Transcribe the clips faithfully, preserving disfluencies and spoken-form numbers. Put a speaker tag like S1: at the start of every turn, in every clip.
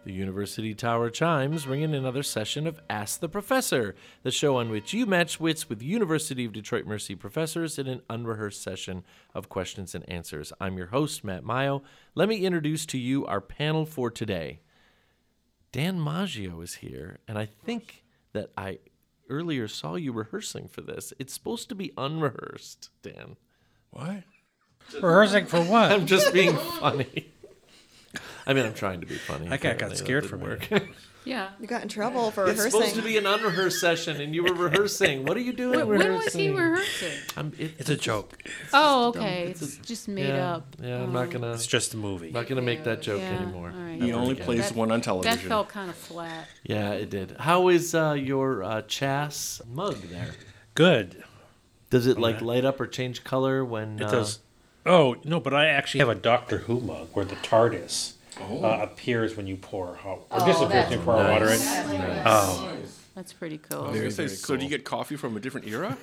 S1: The University Tower chimes ring in another session of Ask the Professor, the show on which you match wits with University of Detroit Mercy professors in an unrehearsed session of questions and answers. I'm your host, Matt Maio. Let me introduce to you our panel for today. Dan Maggio is here, and I think that I earlier saw you rehearsing for this. It's supposed to be unrehearsed, Dan.
S2: What?
S3: Rehearsing for what?
S1: I'm just being funny. I mean, I'm trying to be funny.
S3: I got, got scared for
S1: work.
S4: Yeah.
S5: You got in trouble for
S1: It's
S5: rehearsing.
S1: supposed to be an unrehersed session, and you were rehearsing. What are you doing?
S4: When, when
S1: rehearsing?
S4: was he rehearsing?
S1: I'm, it,
S3: It's a joke.
S4: Oh, okay.
S1: it's
S4: It's,
S1: a-
S4: just made
S1: yeah,
S4: up.
S1: Yeah, I'm not gonna.
S3: It's just a movie.
S1: Not gonna make that joke
S4: Yeah,
S1: anymore.
S4: all right.
S2: He
S1: Never
S2: only
S1: again.
S2: plays
S4: That-
S2: one on television.
S4: That felt kind of flat.
S1: Yeah, it did. How is uh, your uh, Chas mug there?
S3: Good.
S1: Does it like
S3: Okay.
S1: light up or change color when?
S3: It
S1: uh,
S3: does. Oh, no, but I actually have a Doctor Who mug where the TARDIS
S2: Oh.
S3: uh, appears when you pour hot or disappears when you pour
S1: nice.
S3: water in.
S1: Nice.
S3: Oh,
S4: That's pretty cool.
S2: I was gonna say,
S1: very
S2: so do you
S1: cool.
S2: get coffee from a different era?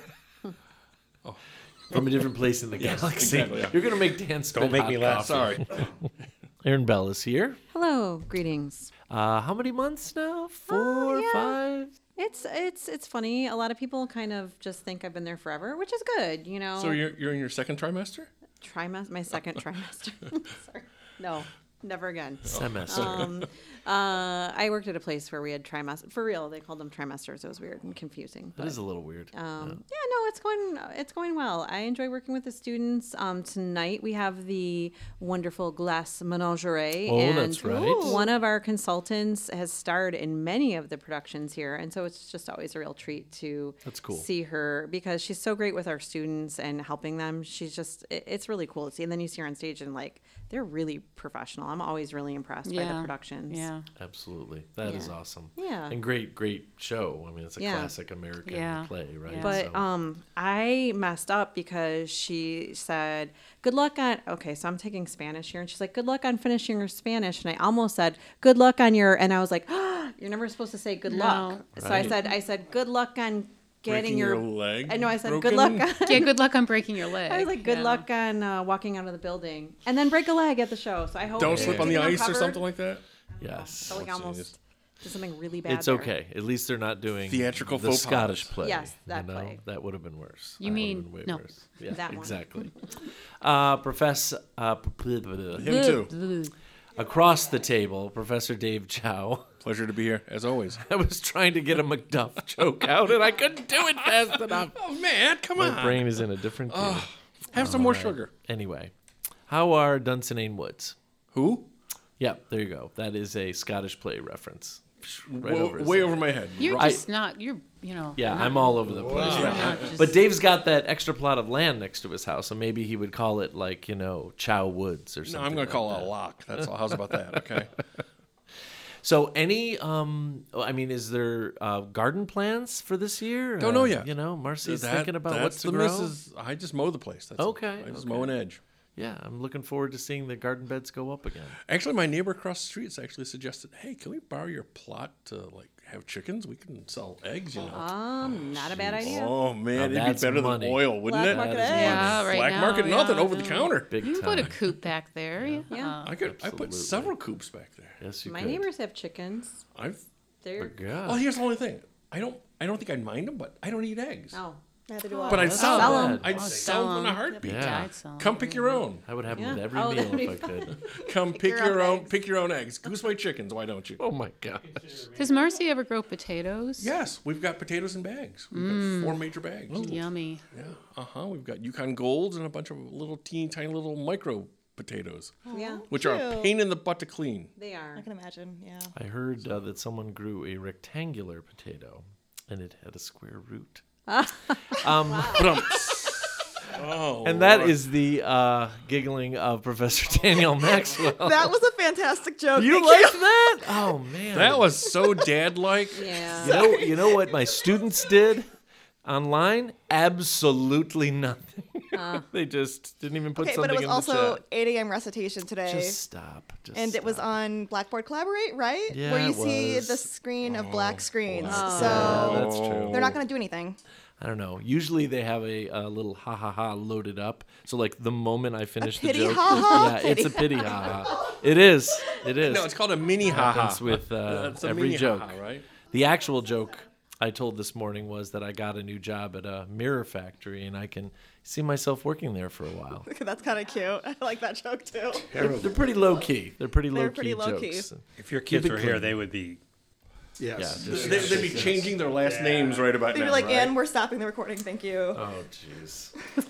S1: From a different place in the
S2: Yes,
S1: galaxy.
S2: exactly, yeah.
S1: You're gonna make Dan spit
S3: Don't make
S1: hot
S3: me laugh.
S1: coffee.
S2: Sorry.
S1: Aaron Bell is here.
S6: Hello, greetings.
S1: Uh, how many months now? Four,
S6: yeah.
S1: five?
S6: It's it's it's funny. A lot of people kind of just think I've been there forever, which is good, you know.
S2: So you're you're in your second trimester?
S6: trimester, my second trimester. Sorry, no, never again.
S1: Semester.
S6: Um, uh, I worked at a place where we had trimester. For real, they called them trimesters. It was weird and confusing.
S1: that
S6: but-
S1: is a little weird.
S6: Um, yeah, no, it's going it's going well. I enjoy working with the students. Um, tonight we have the wonderful Glass Menagerie,
S1: Oh,
S6: and
S1: that's right.
S6: one of our consultants has starred in many of the productions here, and so it's just always a real treat to
S1: That's cool.
S6: see her because she's so great with our students and helping them. She's just it, it's really cool to see, and then you see her on stage and like they're really professional. I'm always really impressed by the
S4: Yeah.
S6: productions.
S4: Yeah.
S1: Absolutely. that is
S6: Yeah.
S1: awesome.
S6: Yeah.
S1: And great, great show. I mean, it's a
S6: Yeah.
S1: classic American
S4: Yeah.
S1: play, right?
S4: Yeah.
S6: But
S1: So-
S6: um, I messed up because she said, "Good luck on." Okay, so I'm taking Spanish here, and she's like, "Good luck on finishing your Spanish," and I almost said, "Good luck on your," and I was like, oh, "You're never supposed to say good
S4: No.
S6: luck." So I
S1: Right.
S6: said, "I said good luck on getting
S2: Breaking
S6: your."
S2: your leg
S6: I know. I said,
S2: broken?
S6: "Good luck." On,
S4: Yeah, good luck on breaking your leg.
S6: I was like, "Good
S4: Yeah.
S6: luck on uh, walking out of the building," and then break a leg at the show. So I hope
S2: Don't
S6: it's
S2: slip on the
S6: getting
S2: ice or
S6: uncovered.
S2: something like that?
S1: yes.
S6: I like
S2: Oh,
S6: almost did something really bad.
S1: It's
S6: there.
S1: okay. At least they're not doing
S2: Theatrical
S1: the
S2: faux
S1: Scottish
S2: pas.
S1: play.
S6: Yes, that
S1: you know?
S6: play.
S1: That would have been worse.
S4: You
S1: That
S4: mean-
S1: would've been way
S4: no.
S1: worse. Yeah,
S6: That one.
S1: exactly. uh, Professor, uh,
S2: Him too.
S1: across the table, Professor Dave Chow.
S2: Pleasure to be here, as always.
S1: I was trying to get a Macduff joke out, and I couldn't do it fast enough.
S2: Oh, man, come
S1: My
S2: on.
S1: brain is in a different gear.
S2: Have some more sugar.
S1: Anyway, how are Dunsinane Woods?
S2: Who?
S1: Yeah, there you go. That is a Scottish play reference. Right
S2: Wo-
S1: over his
S2: way
S1: head.
S2: over my head.
S4: You're
S1: I-
S4: just not. You're. You know.
S1: Yeah,
S4: not-
S1: I'm all over the place.
S4: you're
S1: right?
S4: not just-
S1: But Dave's got that extra plot of land next to his house, so maybe he would call it like, you know, Chow Woods or
S2: No,
S1: something.
S2: I'm going
S1: like
S2: to call
S1: that.
S2: it a lock. That's all. How's about that? Okay.
S1: So any, um, I mean, is there uh, garden plans for this year?
S2: Don't know
S1: Uh,
S2: yet.
S1: You know, Marcy's
S2: That-
S1: thinking about
S2: that's
S1: what to
S2: the
S1: grow.
S2: missus- I just mow the place. That's
S1: Okay,
S2: I just
S1: okay.
S2: mow an edge.
S1: Yeah, I'm looking forward to seeing the garden beds go up again.
S2: Actually, my neighbor across the street actually suggested, "Hey, can we borrow your plot to like have chickens? We can sell eggs, you know."
S6: Um, not a bad idea.
S2: Oh man,
S1: Now
S2: it'd be
S1: that's
S2: better
S1: money.
S2: than oil, wouldn't
S5: Black
S2: it?
S5: market
S1: That is
S5: eggs.
S4: Yeah, right
S2: Black
S4: now,
S2: market,
S4: yeah,
S2: nothing over the
S4: yeah.
S2: counter.
S1: Big
S4: You can
S1: time.
S4: put a coop back there. Yeah.
S6: Yeah.
S2: I could. I put
S1: Absolutely.
S2: several coops back there.
S1: Yes, you
S6: My
S1: could.
S6: neighbors have chickens.
S2: I've.
S6: They're
S1: God.
S2: Well, here's the only thing. I don't. I don't think I'd mind them, but I don't eat eggs.
S6: oh.
S5: Neither do I.
S2: But I'd
S1: that's
S2: sell,
S1: not
S2: them.
S1: bad.
S2: I'd
S4: I'll
S2: sell them in a
S4: sell 'em.
S2: heartbeat.
S1: Yeah.
S4: I'd sell 'em.
S2: Come pick your own.
S1: I would have them
S6: Yeah.
S1: with every
S6: Oh,
S1: meal
S6: that'd be
S1: if I could.
S2: Come pick
S5: your
S2: your
S5: own
S2: own.
S5: eggs.
S2: Pick your own eggs. Goose white chickens. Why don't you?
S1: Oh my gosh.
S4: Does Marcy ever grow potatoes?
S2: Yes, we've got potatoes in bags. We've
S4: Mm.
S2: got four major bags.
S4: Yummy.
S2: Yeah. Uh huh. We've got Yukon Golds and a bunch of little teeny tiny little micro potatoes,
S6: Yeah,
S2: which are a
S5: Cute.
S2: pain in the butt to clean.
S6: they are.
S5: I can imagine. Yeah.
S1: I heard uh, that someone grew a rectangular potato, and it had a square root. um,
S2: Oh.
S1: and that is the uh, giggling of Professor Daniel Maxwell.
S5: That was a fantastic joke.
S1: you
S5: Thank
S1: liked that? Oh man,
S2: That was so dad-like.
S6: Yeah.
S1: You know, you know what my students did online? Absolutely nothing. They just didn't even put
S5: Okay, but
S1: something
S5: it was
S1: in
S5: also
S1: the chat.
S5: eight a.m. recitation today.
S1: Just stop. Just
S5: and it was
S1: stop.
S5: on Blackboard Collaborate, right?
S1: Yeah,
S5: Where you
S1: it
S5: see
S1: was.
S5: the screen of black screens.
S2: black
S5: So
S1: Yeah, that's true.
S5: they're not going to do anything.
S1: I don't know. Usually they have a, a little ha ha ha loaded up. So like the moment I finish the
S5: pity
S1: joke,
S5: ha-ha?
S1: yeah, it's a pity ha ha. It is. It is.
S2: No, it's called a mini ha
S1: happens
S2: ha.
S1: with uh,
S2: That's a
S1: every
S2: mini
S1: joke.
S2: ha-ha, right?
S1: The actual joke I told this morning was that I got a new job at a mirror factory, and I can see myself working there for a while.
S5: That's kind of cute. I like that joke too.
S1: They're, they're pretty low key. They're pretty
S5: They're
S1: low key
S5: pretty low key.
S1: jokes.
S3: If your kids
S1: Keep it
S3: were here,
S1: clean.
S3: they would be.
S1: Yeah,
S7: Yes.
S1: just-
S2: They, they'd be changing their last names right about
S5: They'd
S2: now.
S5: be like,
S2: right?
S5: and we're stopping the recording. Thank you.
S1: Oh, jeez.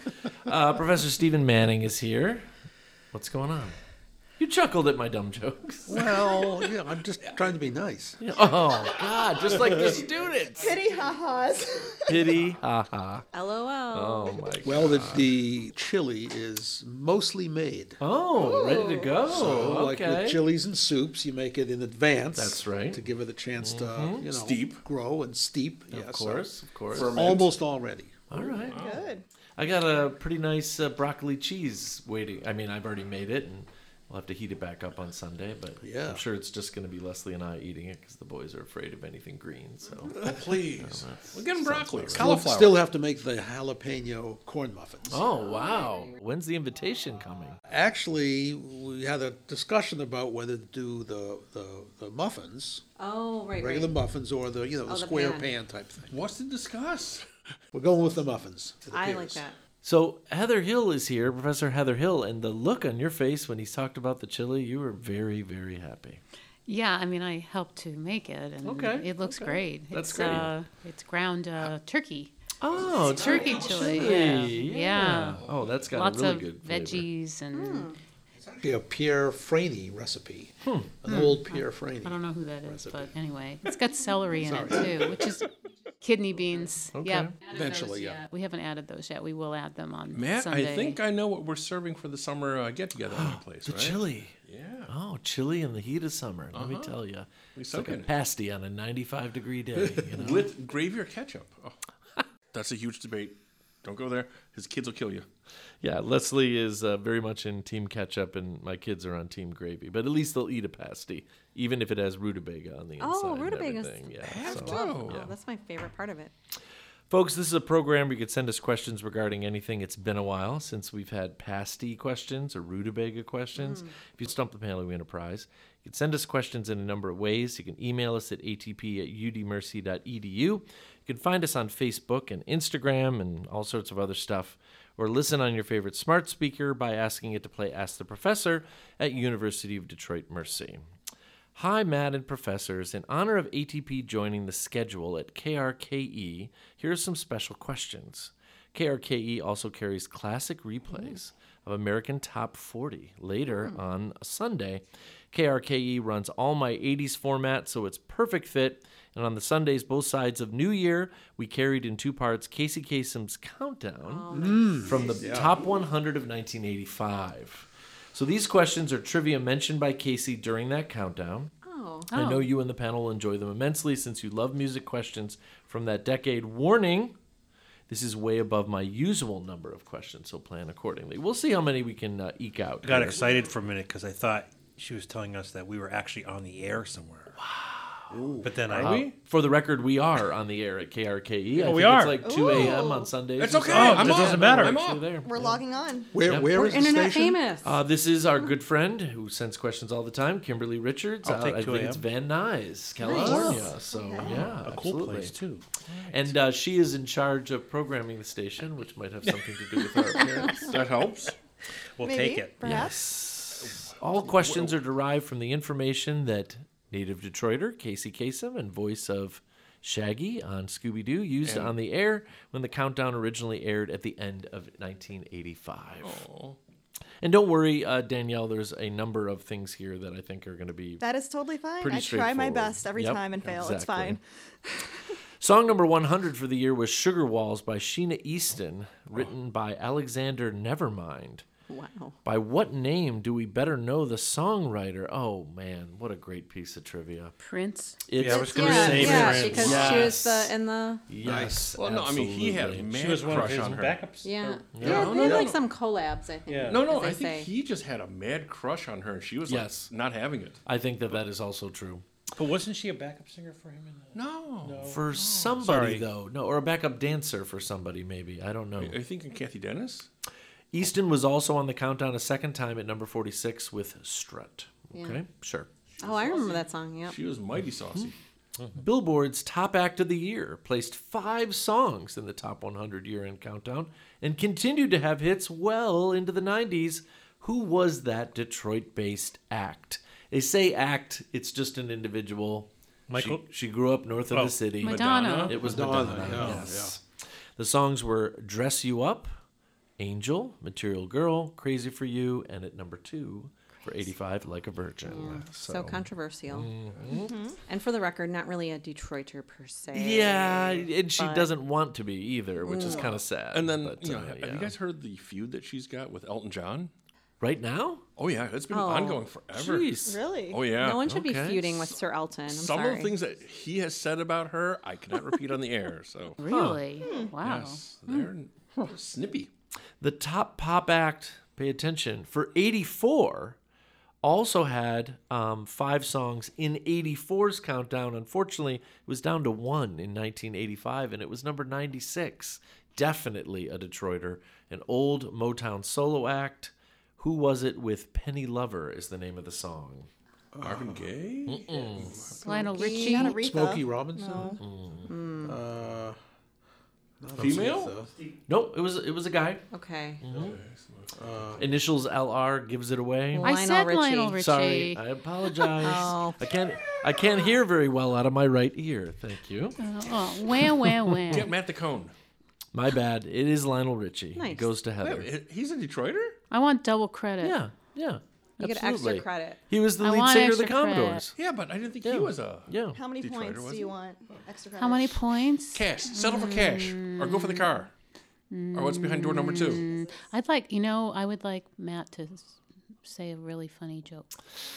S1: uh, Professor Stephen Manning is here. What's going on? You chuckled at my dumb jokes.
S7: Well, yeah, I'm just trying to be nice.
S1: Oh, God, just like the students.
S5: Pity ha-has.
S1: Pity, ha ha.
S6: LOL.
S1: Oh, my God.
S7: Well, the, the chili is mostly made.
S1: Oh, ready to go.
S7: So, like
S1: okay.
S7: with chilies and soups, you make it in advance.
S1: That's right.
S7: To give it a chance to, you know,
S2: Steep.
S7: grow and steep.
S1: Of
S7: yes, so
S1: course, of course.
S7: almost all ready.
S1: All right.
S5: Good.
S1: I got a pretty nice uh, broccoli cheese waiting. I mean, I've already made it, and we'll have to heat it back up on Sunday. But
S7: Yeah.
S1: I'm sure it's just going to be Leslie and I eating it because the boys are afraid of anything green. So
S2: Oh, please. We're getting broccoli.
S1: about right.
S7: We'll
S2: Cauliflower.
S7: still have to make the jalapeno corn muffins.
S1: Oh, wow. When's the invitation coming?
S7: Actually, we had a discussion about whether to do the, the, the muffins,
S6: Oh, right,
S7: regular
S6: right.
S7: muffins, or the, you know, the
S6: Oh, the
S7: square
S6: pan.
S7: pan type thing.
S2: What's to discuss?
S7: We're going with the muffins. it
S6: I like
S7: appears.
S6: that.
S1: So Heather Hill is here, Professor Heather Hill, and the look on your face when he's talked about the chili, you were very, very happy.
S4: Yeah, I mean, I helped to make it, and
S1: Okay,
S4: it looks
S1: okay.
S4: great.
S1: That's
S4: it's,
S1: great.
S4: Uh, it's ground uh, turkey.
S1: Oh,
S4: Turkey chili, yeah. Yeah.
S1: Oh, that's got
S4: Lots
S1: a really
S4: of
S1: good flavor.
S4: veggies and
S7: It's actually a Pierre Franey recipe.
S1: Hmm.
S7: An old Pierre Franey.
S4: I don't know who that is,
S7: Recipe.
S4: but anyway, it's got celery in it too, which is kidney beans.
S1: Okay.
S4: Yeah,
S7: Eventually, yeah.
S4: we haven't added those yet. We will add them on
S2: Matt,
S4: Sunday.
S2: I think I know what we're serving for the summer uh, get together in your place,
S1: The
S2: right?
S1: chili.
S2: Yeah.
S1: Oh, chili in the heat of summer. Let me
S2: Uh-huh.
S1: tell you.
S2: We
S1: It's like a
S2: soak it.
S1: pasty on a ninety-five degree day. You know?
S2: With gravy or ketchup. Oh, that's a huge debate. Don't go there. His kids will kill you.
S1: Yeah, Leslie is uh, very much in team ketchup, and my kids are on team gravy. But at least they'll eat a pasty, even if it has rutabaga on the inside.
S6: Oh,
S1: and
S6: rutabagas.
S1: everything. Yeah.
S2: Have
S1: so-
S2: to.
S6: Oh,
S1: yeah.
S6: that's my favorite part of it.
S1: Folks, this is a program where you could send us questions regarding anything. It's been a while since we've had pasty questions or rutabaga questions. If you stump the panel, you win a prize. You can send us questions in a number of ways. You can email us at a t p at u d mercy dot e d u. You can find us on Facebook and Instagram and all sorts of other stuff. Or listen on your favorite smart speaker by asking it to play Ask the Professor at University of Detroit Mercy. Hi, Matt and professors. In honor of A T P joining the schedule at K R K E, here are some special questions. K R K E also carries classic replays of American Top forty later on a Sunday. K R K E runs all my eighties format, so it's perfect fit. And on the Sundays, both sides of New Year, we carried in two parts Casey Kasem's Countdown from the top one hundred of nineteen eighty-five. So these questions are trivia mentioned by Casey during that countdown.
S6: Oh.
S1: I know you and the panel will enjoy them immensely since you love music questions from that decade. Warning, this is way above my usual number of questions, so plan accordingly. We'll see how many we can uh, eke out.
S3: I got
S1: here.
S3: excited for a minute because I thought she was telling us that we were actually on the air somewhere. Wow. But then I.
S2: Are we?
S1: Uh, For the record, we are on the air at K R K E. I
S3: Oh, we
S1: think
S3: are.
S1: It's like two a.m. on Sundays.
S2: It's
S1: or
S2: okay.
S1: something.
S3: Oh,
S2: I'm
S3: that
S2: on.
S3: doesn't matter.
S2: I'm
S1: Actually
S2: on.
S1: there.
S5: We're
S1: Yeah.
S5: logging on.
S7: Where,
S1: Yep.
S7: where
S6: We're
S7: is the
S6: internet
S7: station?
S6: famous.
S1: Uh, this is our good friend who sends questions all the time, Kimberly Richards.
S3: I'll
S1: Uh,
S3: take
S1: I
S3: two
S1: think
S3: a.m.
S1: it's Van Nuys, California. So yeah,
S3: a cool
S1: absolutely.
S3: place too.
S1: And uh, she is in charge of programming the station, which might have something to do with our appearance.
S2: That helps.
S3: We'll
S5: Maybe,
S3: take it.
S5: perhaps.
S1: All questions are derived from the information that native Detroiter Casey Kasem and voice of Shaggy on Scooby-Doo used
S2: And-
S1: on the air when the countdown originally aired at the end of nineteen eighty-five.
S2: Oh.
S1: And don't worry, uh, Danielle, there's a number of things here that I think are going to be
S5: That is totally fine.
S1: Pretty
S5: I try my
S1: straightforward.
S5: best every
S1: Yep,
S5: time and fail. It's
S1: exactly.
S5: fine.
S1: Song number one hundred for the year was Sugar Walls by Sheena Easton, written by Alexander Nevermind.
S6: Wow.
S1: By what name do we better know the songwriter? Oh, man, what a great piece of trivia.
S4: Prince.
S1: It's
S3: Yeah, I was gonna
S6: Yeah,
S3: say
S6: yeah,
S3: Prince.
S6: because she was the in the
S1: Yes.
S2: Well, no, I mean, he had a
S1: absolutely.
S2: mad
S3: She was one of
S2: crush
S3: his
S2: on her.
S3: backups.
S6: yeah
S3: or-
S6: yeah,
S1: Yeah.
S6: they
S2: no,
S6: had
S2: no.
S6: like some collabs I think.
S3: Yeah.
S2: No, no,
S6: as they
S2: I think
S6: say.
S2: he just had a mad crush on her. She was
S1: Yes.
S2: like not having it.
S1: I think that that is also true.
S3: But wasn't she a backup singer for him? In the...
S2: No.
S1: For somebody,
S3: Sorry.
S1: though. No, or a backup dancer for somebody, maybe. I don't know.
S2: Are you thinking Kathy Dennis?
S1: Easton was also on the countdown a second time at number forty-six with Strut. Okay, sure.
S6: Oh, I remember that song. Yep.
S2: She was mighty saucy.
S1: Billboard's Top Act of the Year placed five songs in the top one hundred year-end countdown and continued to have hits well into the nineties. Who was that Detroit-based act? They say act, it's just an individual.
S3: Michael-
S1: She, she grew up north of
S3: Oh.
S1: the city.
S4: Madonna.
S1: It was
S7: Madonna,
S1: Madonna,
S7: yeah,
S1: yes. The songs were Dress You Up, Angel, Material Girl, Crazy for You, and at number two for eighty-five, Like a Virgin.
S6: So, controversial. And for the record, not really a Detroiter per se.
S1: Yeah, and she
S6: but-
S1: doesn't want to be either, which is kind of sad.
S2: And then,
S1: but,
S2: you know,
S1: uh,
S2: have
S1: yeah.
S2: you guys heard the feud that she's got with Elton John?
S1: Right now?
S2: Oh, yeah. It's been
S6: Oh.
S2: ongoing forever.
S1: Jeez.
S5: Really?
S2: Oh, yeah.
S6: No one should
S1: Okay.
S6: be feuding with Sir Elton. I'm
S2: Some
S6: sorry.
S2: of the things that he has said about her, I cannot repeat on the air. So,
S4: Really? Wow.
S2: yes, they're snippy.
S1: The top pop act, pay attention, for eighty-four also had um, five songs in eighty-four's countdown. Unfortunately, it was down to one in nineteen eighty-five, and it was number ninety-six. Definitely a Detroiter, an old Motown solo act. Who was it with Penny Lover is the name of the song.
S2: Marvin Gaye?
S4: Lionel Richie.
S5: Not Aretha.
S7: Smokey Robinson.
S5: No.
S7: Uh, not
S2: Female?
S7: Aretha.
S1: Nope, it was it was a guy.
S6: Okay.
S1: Initials L R gives it away.
S4: I
S6: Lionel
S4: said
S6: Richie.
S4: Lionel Richie.
S1: Sorry, I apologize.
S6: Oh.
S1: I can't I can't hear very well out of my right ear. Thank you.
S4: Oh, wham, wham, wham.
S2: Get Matt the Cone.
S1: My bad. It is Lionel Richie.
S6: Nice.
S1: It goes to
S2: Wait,
S1: Heather.
S2: he- he's a Detroiter?
S4: I want double credit.
S1: Yeah, yeah.
S6: You get
S1: absolutely.
S6: extra credit.
S1: He was the
S4: I
S1: lead
S4: want
S1: singer of the
S4: extra credit.
S1: Commodores.
S2: Yeah, but I didn't think
S1: Yeah.
S2: he was a
S1: Yeah.
S5: How many
S2: Detroiter,
S5: points
S2: was
S5: do
S2: he?
S5: you want? Extra credit.
S4: How many points?
S2: cash. Settle for cash. Or go for the car. Or what's behind door number two?
S4: I'd like, you know, I would like Matt to s- say a really funny joke.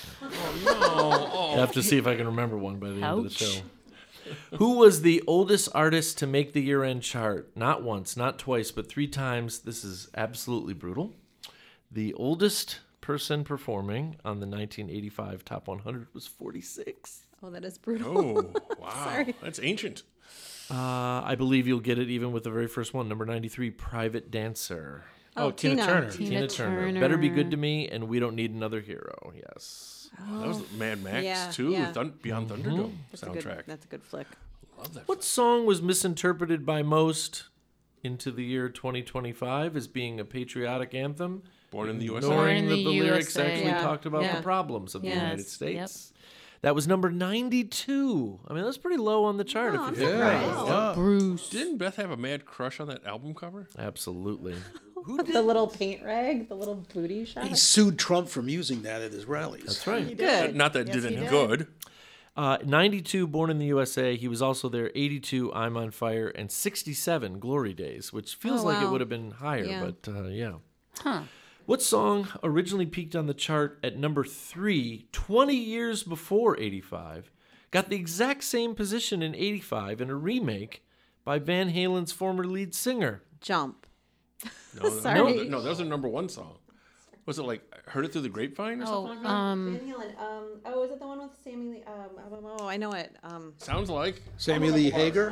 S1: I have to see if I can remember one by the end of the
S4: Ouch.
S1: show. Who was the oldest artist to make the year-end chart? Not once, not twice, but three times. This is absolutely brutal. The oldest person performing on the nineteen eighty-five Top one hundred was forty-six.
S6: Oh, that is brutal.
S2: Oh, wow. That's ancient.
S1: Uh, I believe you'll get it even with the very first one, number ninety-three, Private Dancer.
S3: Oh, Tina Turner.
S4: Tina,
S1: Tina Turner.
S4: Turner.
S1: Better Be Good to Me, and We Don't Need Another Hero. Yes.
S2: That was Mad Max,
S6: Yeah,
S2: too.
S6: yeah.
S2: Thun- Beyond Thunderdome
S6: That's a
S2: soundtrack.
S6: good. That's a good flick.
S2: Love that.
S1: What song was misinterpreted by most into the year twenty twenty-five as being a patriotic anthem?
S2: Born in the U S A.
S1: Ignoring
S4: Born in
S1: that
S4: the
S1: the lyrics
S4: U S A.
S1: actually
S6: Yeah,
S1: talked about
S6: yeah.
S1: the problems of the
S6: Yes,
S1: United States. That was number ninety-two. I mean, that's pretty low on the chart
S6: Oh, I'm
S1: if you think about it.
S6: surprised.
S7: Yeah.
S4: Bruce.
S2: Didn't Beth have a mad crush on that album cover?
S1: Absolutely.
S6: The little paint rag, the little booty shot.
S7: He sued Trump from using that at his rallies.
S1: That's right.
S5: He did.
S6: Good.
S2: Not that it
S5: Yes,
S2: did
S5: he
S2: any
S5: did.
S2: good.
S1: Uh, ninety-two, Born in the U S A. He was also there. eighty-two, I'm on Fire, and sixty-seven, Glory Days, which feels
S6: Oh,
S1: like it
S6: wow.
S1: would have been higher,
S6: Yeah.
S1: but uh, yeah.
S4: Huh.
S1: What song originally peaked on the chart at number three, twenty years before eighty-five, got the exact same position in eighty-five in a remake by Van Halen's former lead singer?
S6: Jump.
S2: No,
S6: Sorry.
S2: no, no, that was a number one song. Was it like Heard It Through the Grapevine or
S4: Oh,
S2: something like that?
S4: um,
S6: Van Halen. Um. Oh, is it the one with Sammy Lee? Um. Oh, I know it. Um.
S2: Sounds like.
S7: Sammy Lee Hager.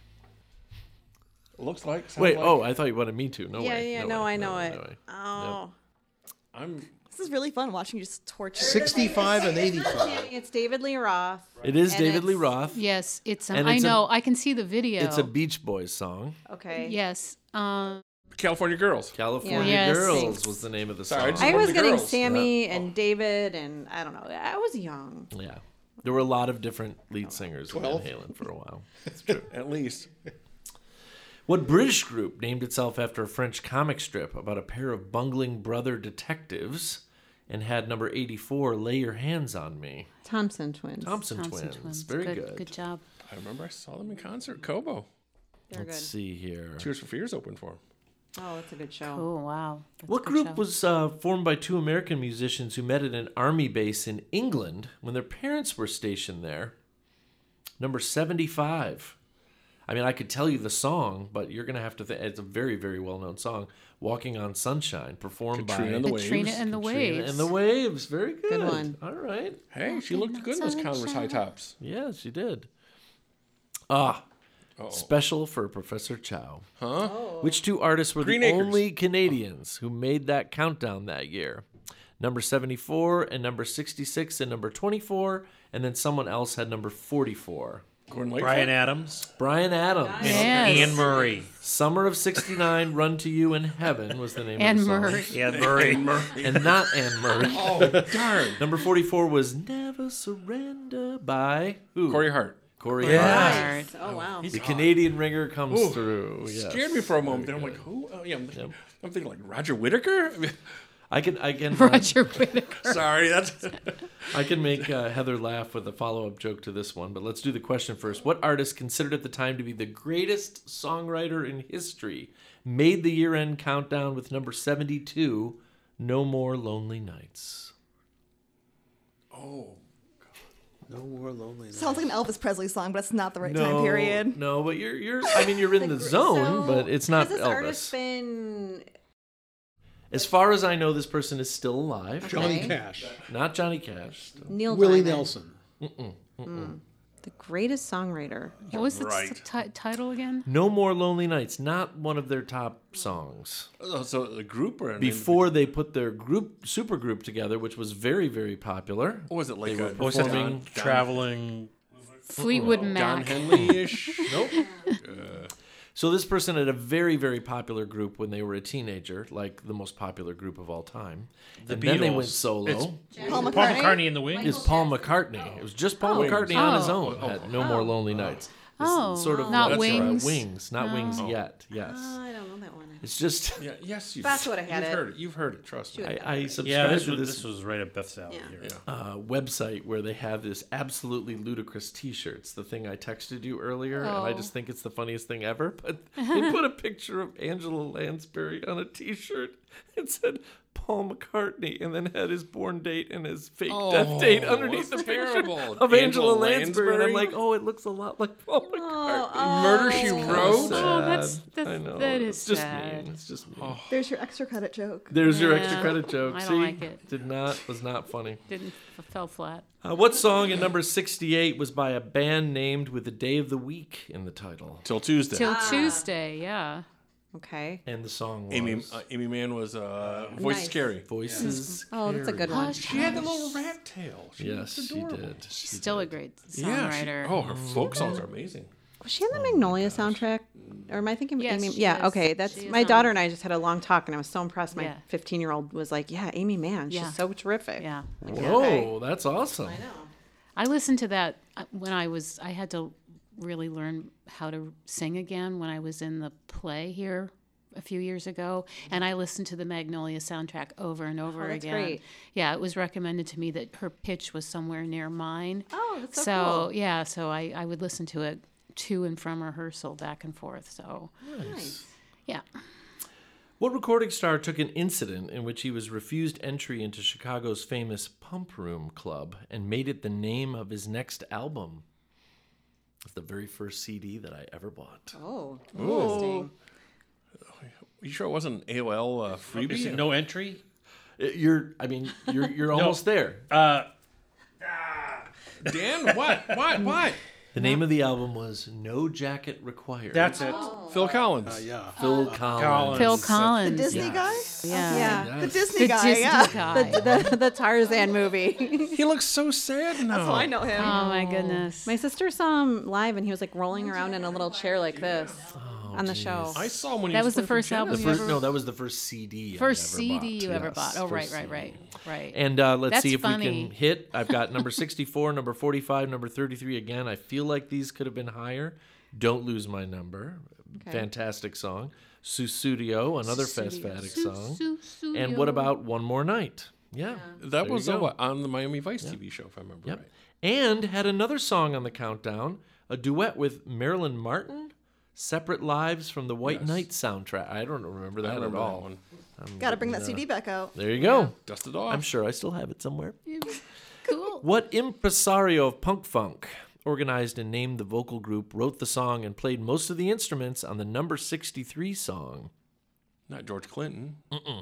S2: Looks like. Sounds
S1: Wait,
S2: like.
S1: oh, I thought you wanted me to. No
S6: yeah,
S1: way.
S6: yeah.
S1: no,
S6: No,
S1: way,
S6: I know
S1: way,
S6: it.
S1: no way.
S6: Oh.
S2: I'm.
S5: This is really fun watching you just torture.
S7: sixty-five and eighty-five.
S6: It's David Lee Roth.
S1: It is
S6: And
S1: David Lee
S6: it's-
S1: Roth.
S4: yes, it's. Um,
S1: And
S4: I
S1: it's a-
S4: know. I can see the video.
S1: It's a Beach Boys song.
S6: Okay.
S4: Yes. Um,
S2: California Girls.
S1: California
S4: Yes.
S1: Girls
S4: Thanks.
S1: was the name of the
S2: Sorry, I
S1: song.
S2: just-
S6: I
S2: One of
S6: was
S2: the
S6: getting
S2: girls.
S6: Sammy and David, and I don't know. I was young.
S1: Yeah. There were a lot of different lead singers in Van
S7: Twelve.
S1: Halen for a while. That's true.
S2: At least.
S1: What British group named itself after a French comic strip about a pair of bungling brother detectives and had number eighty-four, Lay Your Hands on Me?
S6: Thompson twins.
S1: Thompson,
S4: Thompson
S1: twins.
S4: twins.
S1: Very
S4: good,
S1: good.
S4: Good job.
S2: I remember I saw them in concert. Kobo.
S6: They're
S1: Let's
S6: good.
S1: see here.
S2: Tears for Fears opened for them.
S6: Oh, it's a good show.
S4: Oh wow. That's a
S1: What
S4: good
S1: group
S4: show.
S1: was uh, formed by two American musicians who met at an army base in England when their parents were stationed there? Number seventy-five. I mean, I could tell you the song, but you're going to have to think. It's a very, very well-known song, Walking on Sunshine, performed
S2: Katrina
S1: by
S2: and the
S4: Katrina
S2: Waves.
S4: and the
S1: Katrina
S4: Waves.
S1: and the Waves. Very good.
S6: Good one.
S1: All right.
S2: Hey, she looked good in those Converse high tops.
S1: Yeah, she did. Ah,
S2: Uh-oh.
S1: special for Professor Chow.
S2: Huh?
S1: Which two artists were
S2: Green
S1: the
S2: Acres.
S1: only Canadians who made that countdown that year? Number seventy-four and number sixty-six and number twenty-four, and then someone else had number forty-four.
S2: Gordon Lightfoot?
S3: Brian Adams
S1: Brian Adams.
S3: and
S4: Yes.
S3: Anne Murray.
S1: Summer of sixty-nine, Run to You in Heaven was the name
S4: Anne
S1: of the song.
S4: Murray.
S3: Anne Murray.
S1: And not Anne Murray.
S2: Oh, darn.
S1: Number forty-four was Never Surrender by who?
S2: Corey Hart.
S1: Corey
S3: Yeah.
S1: Hart.
S4: Hard.
S6: Oh wow.
S1: The Canadian ringer comes
S2: Ooh,
S1: through. Yes.
S2: Scared me for a moment. Then I'm like, who? Oh, yeah, I'm, thinking, I'm thinking like Roger Whittaker. I mean,
S1: I can I can uh,
S4: Roger Whittaker.
S2: sorry, that's
S1: I can make uh, Heather laugh with a follow-up joke to this one, but let's do the question first. What artist, considered at the time to be the greatest songwriter in history, made the year-end countdown with number seventy-two, No More Lonely Nights?
S2: oh.
S7: No more lonely
S5: Sounds like an Elvis Presley song, but it's not the right
S1: no,
S5: time period.
S1: No, but you're you're I mean you're in the zone, but it's not
S6: Has this
S1: Elvis.
S6: artist been?
S1: As far as I know, this person is still alive.
S7: Johnny
S6: Okay.
S7: Cash.
S1: Not Johnny Cash.
S6: Neil
S7: Willie
S6: Diamond.
S7: Nelson.
S6: The greatest songwriter.
S4: What was the
S2: Right.
S4: t- title again?
S1: No More Lonely Nights, not one of their top songs.
S2: Oh, so the group or an
S1: Before they put their group super group together, which was very, very popular.
S2: individual? What was it like?
S1: They
S2: a,
S1: were
S3: What's that?
S1: performing-
S2: Don,
S3: Traveling.
S4: Fleetwood
S2: Don
S4: Mac.
S2: Henley-ish?
S1: Nope. So this person had a very, very popular group when they were a teenager, like the most popular group of all time.
S3: The
S1: and then they
S3: Beatles.
S1: went solo.
S3: It's
S5: Paul
S3: Paul
S5: McCartney.
S3: McCartney in the Wings.
S1: Is Paul McCartney. It was just Paul
S2: Oh.
S1: McCartney on his
S4: Oh.
S1: own. Had No More Lonely Nights. This
S4: Oh,
S1: sort of
S4: not
S1: that's right,
S4: Wings?
S1: Wings, not
S4: No.
S1: Wings yet. Yes,
S6: Oh, I don't know that one.
S1: it's just
S2: Yeah, yes, you've,
S6: That's what I had
S2: you've
S6: it.
S2: heard it. You've heard it. Trust me.
S1: I, I subscribe
S3: Yeah, this
S1: to
S3: was,
S1: this,
S3: this was right up Beth's alley.
S6: Yeah.
S3: Here.
S1: uh, website where they have this absolutely ludicrous T-shirts. The thing I texted you earlier, and I
S4: Oh.
S1: just think it's the funniest thing ever. But they put a picture of Angela Lansbury on a T-shirt. It said Paul McCartney, and then had his born date and his fake death date
S2: Oh,
S1: underneath the
S2: that's
S1: picture
S2: terrible.
S1: of Angela,
S2: Angela
S1: Lansbury. And I'm
S2: Lansbury?
S1: like, oh, it looks a lot like Paul McCartney.
S6: Oh,
S2: Murder She
S1: So
S2: Wrote?
S4: Oh, that's-
S1: sad.
S4: that's-
S1: I know.
S4: that
S1: it's
S4: is
S1: just
S4: sad.
S1: mean. It's just mean.
S5: There's your extra credit joke.
S1: There's your
S4: Yeah,
S1: extra credit joke.
S4: I don't
S1: See,
S4: like it.
S1: did not was not funny.
S4: Didn't f- fell flat.
S1: Uh, what song in number sixty-eight was by a band named with the day of the week in the title?
S2: Till Tuesday.
S4: Till Tuesday, yeah.
S6: Okay.
S1: And the song was
S2: Amy uh, Amy Mann was uh, voice
S6: Nice.
S2: scary.
S1: Voices.
S6: Oh, that's a good one.
S2: She had the little rat tail. She
S1: Yes,
S2: was
S1: she
S2: adorable.
S1: did. She
S4: Still a
S1: did.
S4: great
S2: Yeah. she-
S4: songwriter.
S2: oh, her folk songs are amazing.
S6: Was she on the Magnolia soundtrack? Or am I thinking
S4: Yes,
S6: Amy?
S4: she
S6: Yeah,
S4: is.
S6: okay. That's
S4: She is
S6: my
S4: on-
S6: daughter and I just had a long talk, and I was so impressed. My
S4: Yeah.
S6: fifteen-year-old was like, "Yeah, Amy Mann, she's
S4: Yeah.
S6: so terrific."
S4: Yeah.
S1: Whoa, that's awesome.
S4: I listened to that uh, when I was, I had to really learn how to sing again when I was in the play here a few years ago. And I listened to the Magnolia soundtrack over and over
S6: Oh, that's
S4: again.
S6: great.
S4: Yeah, it was recommended to me that her pitch was somewhere near mine.
S6: Oh, that's so,
S4: So,
S6: cool.
S4: yeah, so I, I would listen to it to and from rehearsal back and forth. So,
S1: Nice.
S4: yeah.
S1: What recording star took an incident in which he was refused entry into Chicago's famous Pump Room Club and made it the name of his next album? It's the very first C D that I ever bought.
S6: Oh,
S2: Oh. You sure it wasn't an A O L uh,
S3: Is
S2: freebie?
S3: it no entry?
S1: It- You're, I mean, you're you're almost there.
S3: Uh,
S2: Dan, what? What? What?
S1: The name of the album was No Jacket Required.
S3: that's it.
S2: Phil Collins.
S7: Uh, yeah.
S1: Phil Collins.
S3: Collins.
S4: Phil
S5: The
S4: Collins.
S5: Disney
S1: Yes.
S5: guy?
S4: Yeah.
S6: yeah.
S5: The Disney
S4: The
S5: guy,
S4: Disney
S5: yeah.
S4: guy.
S6: The, the Tarzan movie.
S2: He looks so sad now.
S5: That's how I know him.
S4: Oh, my goodness.
S6: My sister saw him live, and he was like rolling around in a little chair like this on the show.
S2: I saw him when he
S4: That
S2: was,
S4: was the
S2: playing for
S4: first album
S1: The
S2: Genesis.
S4: you
S1: first,
S4: ever-
S1: no, that was the first C D. I
S4: First
S1: ever
S4: C
S1: bought.
S4: D you ever
S1: Yes,
S4: bought. Oh, right,
S1: first
S4: right,
S1: C D.
S4: right, right.
S1: And uh, let's
S4: That's
S1: see if
S4: funny.
S1: we can hit. I've got number sixty-four, number forty-five, number thirty-three again. I feel like these could have been higher. Don't Lose My Number.
S6: Okay.
S1: Fantastic song. Susudio, another
S4: Studio.
S1: Fastfatic
S4: Su-
S1: song.
S4: su-
S1: And
S4: studio.
S1: what about One More Night? Yeah.
S2: That
S1: There you
S2: was uh,
S1: go.
S2: what, on the Miami Vice T V show, if I remember
S1: Yep.
S2: right.
S1: And had another song on the countdown, a duet with Marilyn Martin, Separate Lives from the White
S2: Yes.
S1: Knight soundtrack. I don't remember that
S2: I remember
S1: at
S2: that
S1: all.
S2: one.
S5: Got to bring that C D back out.
S1: There you go.
S2: Dusted off.
S1: I'm sure I still have it somewhere.
S4: Cool.
S1: What impresario of punk funk organized and named the vocal group, wrote the song, and played most of the instruments on the number sixty-three song?
S2: Not George Clinton.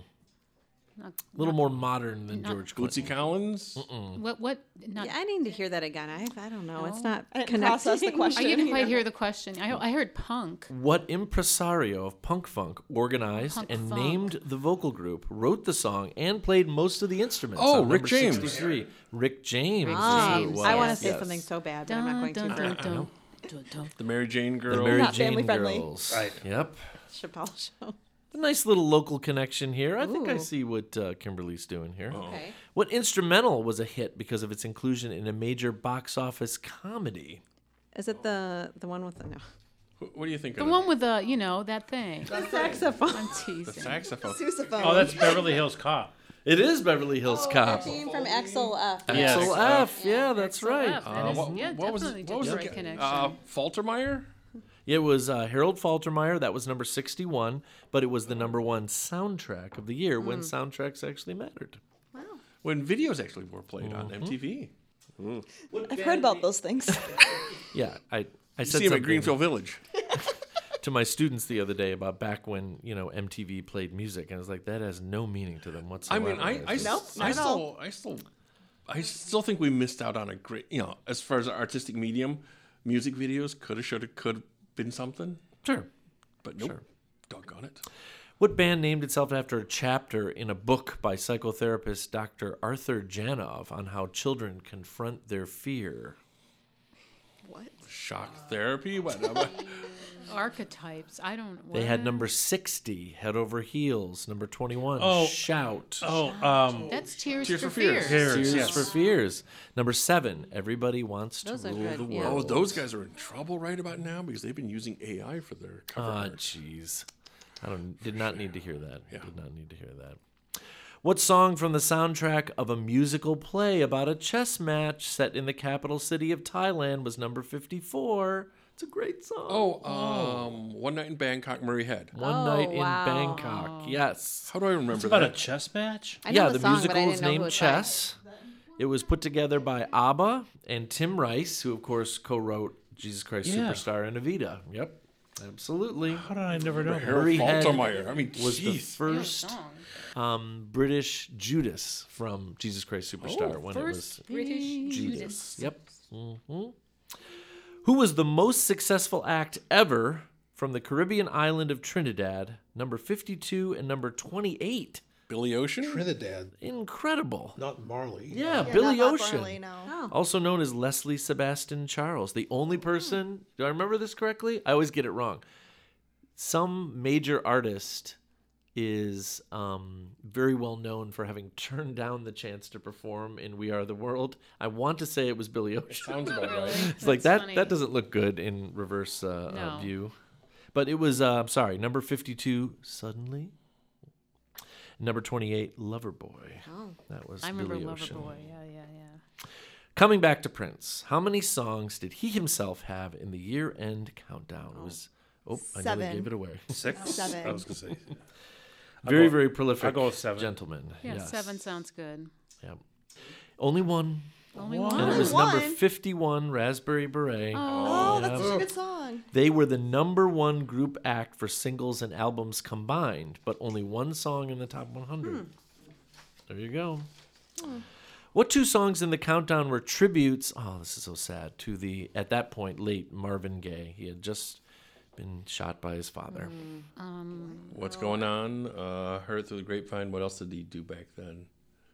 S4: Not,
S1: A little more modern than
S4: not-
S1: George Clinton.
S2: Bootsy Collins.
S4: what? What? Not,
S6: Yeah, I need to hear that again. I, I don't know. It's
S4: No.
S6: not
S5: I didn't process the
S6: connecting.
S5: question.
S4: I didn't quite
S5: either.
S4: hear the question. I, I heard punk.
S1: What impresario of punk funk organized
S4: Punk
S1: and
S4: funk.
S1: named the vocal group, wrote the song, and played most of the instruments?
S2: Oh,
S1: on
S2: Rick
S1: number
S2: James.
S1: sixty-three. Rick James. is
S6: Ah,
S1: who it was.
S6: I want to say
S1: Yes.
S6: something so bad, but I'm not going
S4: Dun,
S6: to.
S4: dun,
S6: for
S4: dun, dun, dun, dun.
S2: The Mary Jane
S1: The
S2: Girl.
S1: Mary
S5: Not
S1: Jane
S5: family friendly.
S1: Girls.
S3: Right.
S1: Yep.
S6: Chappelle Show.
S1: A nice little local connection here. I think I
S6: Ooh.
S1: see what uh, Kimberly's doing here.
S6: Okay.
S1: What instrumental was a hit because of its inclusion in a major box office comedy?
S6: Is it the the one with the no?
S2: Wh- What do you think
S4: The
S2: of
S4: one
S2: it?
S4: with the, you know, that thing.
S6: The saxophone.
S4: I'm
S2: The
S4: teasing.
S2: saxophone.
S5: Sousaphone.
S3: Oh, that's Beverly Hills Cop.
S1: It is Beverly Hills Cop.
S6: Team from Axel F.
S3: Yes.
S1: Axel F. Yeah, that's
S4: Axel
S1: right.
S4: F, that
S2: Uh,
S4: is-
S2: what,
S4: yeah,
S2: what was
S4: definitely
S2: what was
S4: Detroit
S2: the
S4: connection.
S2: uh, Faltermeyer?
S1: It was uh, Harold Faltermeyer. That was number sixty-one, but it was the number one soundtrack of the year when soundtracks actually mattered.
S2: When videos actually were played on
S1: Mm-hmm.
S2: M T V.
S5: I've heard about those things.
S1: Yeah, I, I
S2: You
S1: said
S2: see him at
S1: something
S2: Greenfield Village.
S1: to my students the other day about back when, you know, M T V played music. And I was like, that has no meaning to them
S2: I
S1: whatsoever.
S2: mean, I, I,
S1: It's
S5: Nope,
S1: just-
S5: not
S2: I
S5: at all.
S2: still, I still, I still think we missed out on a great, you know, as far as artistic medium, music videos could have, should have, could have been something,
S1: Sure.
S2: but nope.
S1: Sure.
S2: Doggone it.
S1: What band named itself after a chapter in a book by psychotherapist Doctor Arthur Janov on how children confront their fear?
S5: What?
S2: Shock therapy. What? what-
S4: Archetypes. I don't.
S1: They had
S4: what?
S1: number sixty, Head Over Heels. Number twenty-one,
S3: Oh.
S1: Shout.
S3: Oh, um,
S4: That's Tears,
S2: Tears
S4: for,
S2: for Fears.
S4: Fears.
S3: Tears.
S1: Tears
S3: yes.
S1: for Fears. Number seven, Everybody Wants
S6: Those
S1: to
S6: are
S1: Rule
S6: good,
S1: the
S6: yeah.
S2: oh,
S1: World.
S2: those guys are in trouble right about now because they've been using A I for their cover
S1: Ah,
S2: art.
S1: jeez. I don't did not need to hear that.
S2: Yeah.
S1: Did not need to hear that. What song from the soundtrack of a musical play about a chess match set in the capital city of Thailand was number fifty-four? It's a great song.
S2: Oh, um, One Night in Bangkok, Murray Head.
S1: One
S6: Oh,
S1: Night
S6: wow.
S1: in Bangkok. Yes.
S2: How do I remember
S3: it's about
S2: that?
S3: a chess match.
S6: I know
S1: Yeah,
S6: the,
S1: the,
S6: song,
S1: musical
S6: but I
S1: is
S6: didn't know who
S1: named
S6: it was by.
S1: Chess. It was put together by ABBA and Tim Rice, who of course co-wrote Jesus Christ
S3: Yeah.
S1: Superstar and Evita. Yep. Absolutely.
S3: How did I never know?
S2: Harold
S1: Murray Head
S2: Faltermeyer. I mean,
S1: was the
S2: jeez.
S1: first
S4: Song.
S1: um, British Judas from Jesus Christ Superstar
S2: Oh,
S1: when it was
S4: First British
S1: Judas.
S4: Judas.
S1: Yep. hmm Who was the most successful act ever from the Caribbean island of Trinidad? Number fifty-two and number twenty-eight.
S2: Billy Ocean?
S7: Trinidad,
S1: Incredible.
S7: not Marley.
S1: Yeah,
S5: Yeah,
S1: Billy
S5: not Bob
S1: Ocean.
S5: Marley, no.
S6: Oh.
S1: Also known as Leslie Sebastian Charles, the only person. Do I remember this correctly? I always get it wrong. Some major artist is um, very well known for having turned down the chance to perform in "We Are the World." I want to say it was Billy Ocean.
S2: Sounds about right.
S1: It's like that.
S4: funny.
S1: That doesn't look good in reverse uh, uh,
S4: No.
S1: view. But it was. Uh, I'm sorry. Number fifty-two. Suddenly. Number twenty-eight. Loverboy.
S6: Oh.
S1: That was.
S4: I remember
S1: Billy Ocean.
S4: Loverboy. Yeah, yeah, yeah.
S1: Coming back to Prince, how many songs did he himself have in the year-end countdown? It was oh, I nearly
S5: Seven.
S1: gave it away.
S3: Six.
S5: Seven.
S3: I was gonna say.
S1: Very,
S3: go-
S1: very prolific.
S3: I'll go with seven.
S1: Gentleman.
S4: Yeah,
S1: yes.
S4: seven sounds good.
S1: Yeah. Only one,
S4: Only
S3: What?
S4: one.
S1: and it
S5: Only
S1: was number
S5: one?
S1: fifty-one. Raspberry Beret.
S5: Oh, that's
S1: Yeah.
S5: such a good song.
S1: They were the number one group act for singles and albums combined, but only one song in the top one hundred. There you go. What two songs in the countdown were tributes? Oh, this is so sad. To the, at that point, late Marvin Gaye. He had just been shot by his father.
S4: Um,
S2: What's going on? Uh, heard through the grapevine. What else did he do back then?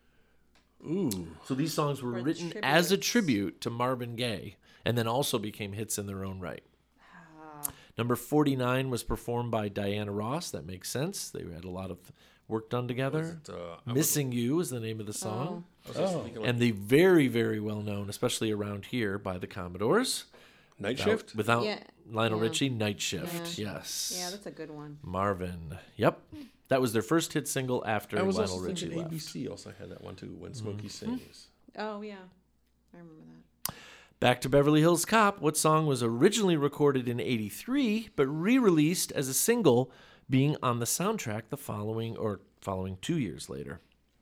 S2: Ooh.
S1: So these songs were
S6: Were
S1: written as a
S6: tributes.
S1: tribute to Marvin Gaye and then also became hits in their own right. Number forty-nine was performed by Diana Ross. That makes sense. They had a lot of work done together.
S2: Uh, I was-
S1: Missing You is the name of the song.
S2: I was also thinking like
S1: And the very, very well known, especially around here, by the Commodores.
S2: Night
S1: Without-
S2: Shift.
S1: Without
S6: Yeah.
S1: Lionel
S6: Yeah.
S1: Richie, Night Shift. Yes.
S6: Yeah, that's a good one.
S1: Marvin. Yep. That was their first hit single after
S2: I was
S1: Lionel
S2: also
S1: Richie
S2: thinking
S1: left.
S2: A B C also had that one too. When Smokey sings.
S6: Oh yeah, I remember that.
S1: Back to Beverly Hills Cop, what song was originally recorded in eighty-three but re-released as a single, being on the soundtrack the following or following two years later?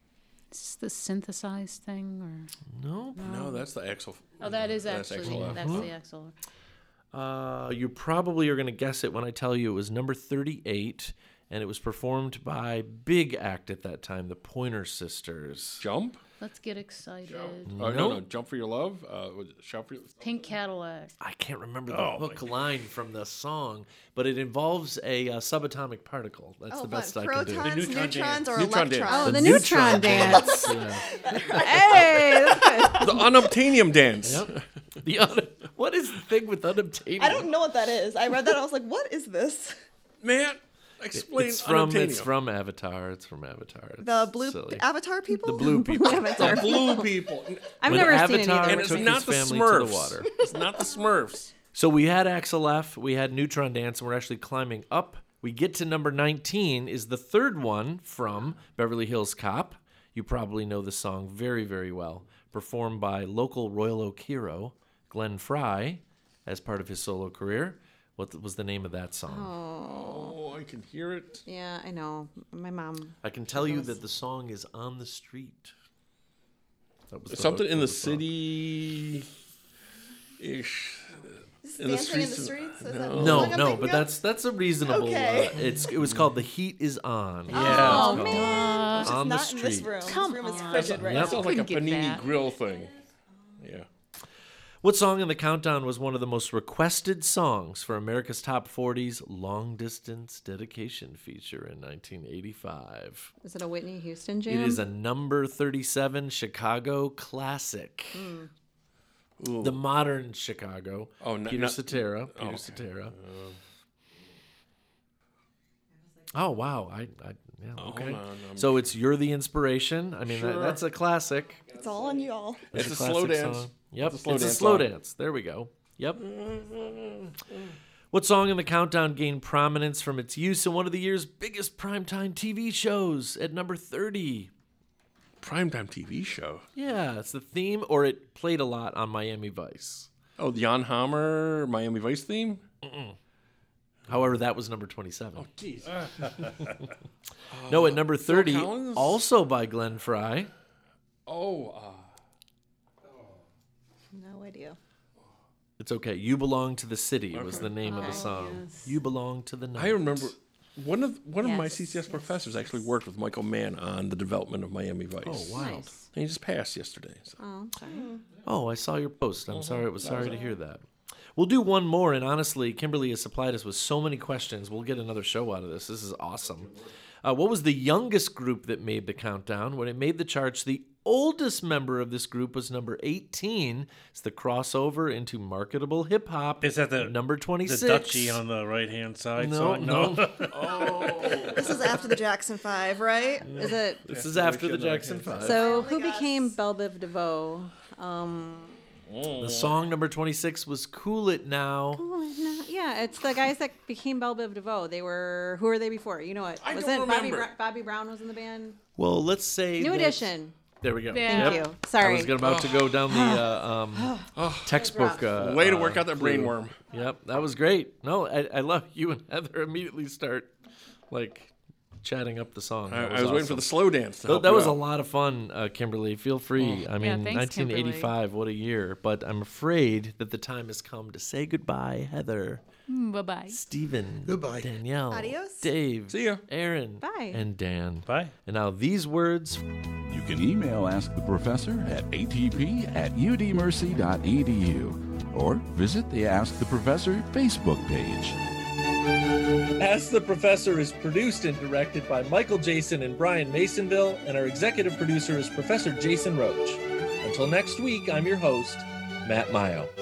S4: Is this the synthesized thing or?
S1: No.
S2: No, that's the Axel.
S4: Oh, that is
S2: that's
S4: actually
S2: Axel F.
S4: that's the Axel.
S1: Uh, you probably are going to guess it when I tell you it was number thirty-eight, and it was performed by big act at that time, the Pointer Sisters.
S2: Jump?
S4: Let's get excited.
S2: Oh, no,
S1: Nope.
S2: no. Jump for your love? Uh, was it Shout for your
S4: Pink Cadillac.
S1: I can't remember the
S3: Oh,
S1: hook
S3: my
S1: line from the song, but it involves a uh, subatomic particle. That's
S5: Oh,
S1: the best
S5: fun.
S1: I can do.
S5: Protons,
S3: The neutron
S5: neutrons, or
S2: Neutron dance.
S5: electrons?
S6: Oh, the neutron dance.
S1: Yeah.
S6: Hey, that's good.
S2: The unobtainium dance.
S1: Yep. The un- what is the thing with unobtainium?
S5: I don't know what that is. I read that. I was like, what is this?
S2: Man, explain
S1: It's from
S2: unobtainium.
S1: it's from Avatar. It's from Avatar. It's
S5: The blue
S1: silly.
S5: Avatar people?
S1: The blue people.
S2: The blue people.
S6: I've
S1: When
S6: never
S1: Avatar
S6: seen it either.
S2: And
S6: which
S2: it's
S1: took
S6: is-
S2: not
S1: his
S2: the
S1: family to
S2: Smurfs.
S1: the water.
S2: It's not the Smurfs.
S1: So we had Axel F, we had Neutron Dance, and we're actually climbing up. We get to number nineteen, is the third one from Beverly Hills Cop. You probably know the song very, very well. Performed by local Royal Oak hero Glenn Fry as part of his solo career. What was the name of that song?
S2: Oh, I can hear it.
S6: Yeah, I know. My mom.
S1: I can tell you that the song is On the Street. That was the
S2: Something
S1: hook
S2: in
S1: of
S2: the
S1: song.
S2: city ish. In the
S5: Dancing in the
S2: streets.
S5: streets? Is that
S1: No,
S5: the song I'm
S1: no,
S5: thinking
S1: but
S5: of?
S1: that's that's a reasonable.
S5: Okay.
S1: Uh, it's it was called The Heat Is On.
S6: Yeah.
S4: Oh,
S1: It's
S4: man.
S1: called. On the
S5: Not in this
S1: Street.
S5: room.
S4: Come
S5: this room is
S4: on.
S5: frigid right
S1: Yep.
S2: That sounds like a
S4: Couldn't get
S2: panini
S4: that.
S2: grill thing. Yeah.
S1: What song in the countdown was one of the most requested songs for America's Top forty's Long Distance Dedication feature in nineteen eighty-five?
S6: Is it a Whitney Houston jam?
S1: It is a number thirty-seven Chicago classic.
S2: Ooh.
S1: The modern Chicago.
S2: Oh, no-
S1: Peter
S2: no-
S1: Cetera. Peter
S2: oh, okay.
S1: Cetera. Oh, wow. I, I yeah,
S2: Oh,
S1: okay.
S2: hold on, I'm-
S1: So it's You're the Inspiration. I mean, that,
S2: Sure.
S1: that's a classic.
S5: It's all on y'all.
S1: It's,
S2: It's
S1: a,
S2: a slow
S1: classic
S2: dance.
S1: song. Yep,
S2: It's a slow
S1: it's a
S2: dance
S1: slow
S2: song.
S1: dance. There we go. Yep. What song in the countdown gained prominence from its use in one of the year's biggest primetime T V shows at number thirty?
S2: Primetime T V show.
S1: Yeah, it's the theme, or it played a lot on Miami Vice.
S2: Oh, the Jan Hammer Miami Vice theme?
S1: However, that was number twenty-seven.
S2: Oh, jeez.
S1: No, at number thirty,
S2: Collins?
S1: also by Glenn Fry.
S2: Oh, uh,
S5: No idea.
S1: It's okay. You Belong to the City was the name of the
S4: Oh,
S1: song.
S4: yes.
S1: You Belong to the Night.
S2: I remember one of one of my
S4: Yes,
S2: C C S
S4: yes,
S2: professors actually worked with Michael Mann on the development of Miami Vice.
S1: Oh, wild.
S6: Nice.
S2: And he just passed yesterday. So.
S6: Oh, sorry.
S1: Oh, I saw your post. I'm sorry. I was sorry to hear that. We'll do one more, and honestly, Kimberly has supplied us with so many questions. We'll get another show out of this. This is awesome. Uh, what was the youngest group that made the countdown? When it made the charts, the oldest member of this group was number eighteen. It's the crossover into marketable hip hop.
S3: Is that the
S1: number
S3: the
S1: twenty-six?
S3: Dutchie on the right hand side?
S1: No,
S3: so I
S1: no.
S3: know.
S5: This is after the Jackson Five, right?
S6: Is it?
S1: This is after the Jackson Five.
S6: So
S5: my
S6: who
S5: gosh.
S6: became Belle Biv DeVoe? Um,
S1: the song number twenty-six was "Cool It Now."
S6: yeah, it's the guys that became Belle Biv DeVoe. They were who were they before? You know what?
S2: I
S6: was
S2: don't
S6: it Bobby,
S2: remember.
S6: Bra- Bobby Brown was in the band?
S1: Well, let's say
S6: New
S1: that-
S6: Edition.
S1: There we go.
S4: Yeah.
S6: Thank
S1: Yep.
S6: you.
S1: I
S6: Sorry.
S1: was about to go down the uh, um, textbook. Uh,
S2: Way to
S1: uh,
S2: work out that brain
S1: clue.
S2: worm.
S1: Yep, that was great. No, I, I love you and Heather immediately start like chatting up the song.
S2: I,
S1: That
S2: I was waiting for
S1: awesome.
S2: the slow dance. To
S1: Th-
S2: help
S1: that
S2: you
S1: was a
S2: out.
S1: lot of fun, uh, Kimberly. Feel free. I mean,
S4: thanks,
S1: nineteen eighty-five, what a year. But I'm afraid that the time has come to say goodbye, Heather,
S4: Bye bye.
S1: Stephen,
S7: Goodbye.
S1: Danielle,
S5: Adios.
S1: Dave,
S2: See ya.
S1: Aaron,
S6: Bye.
S1: and Dan.
S3: Bye.
S1: And now these words.
S8: You can email Ask the Professor at a t p at u d mercy dot e d u or visit the Ask the Professor Facebook page.
S1: Ask the Professor is produced and directed by Michael Jason and Brian Masonville, and our executive producer is Professor Jason Roach. Until next week, I'm your host, Matt Mayo.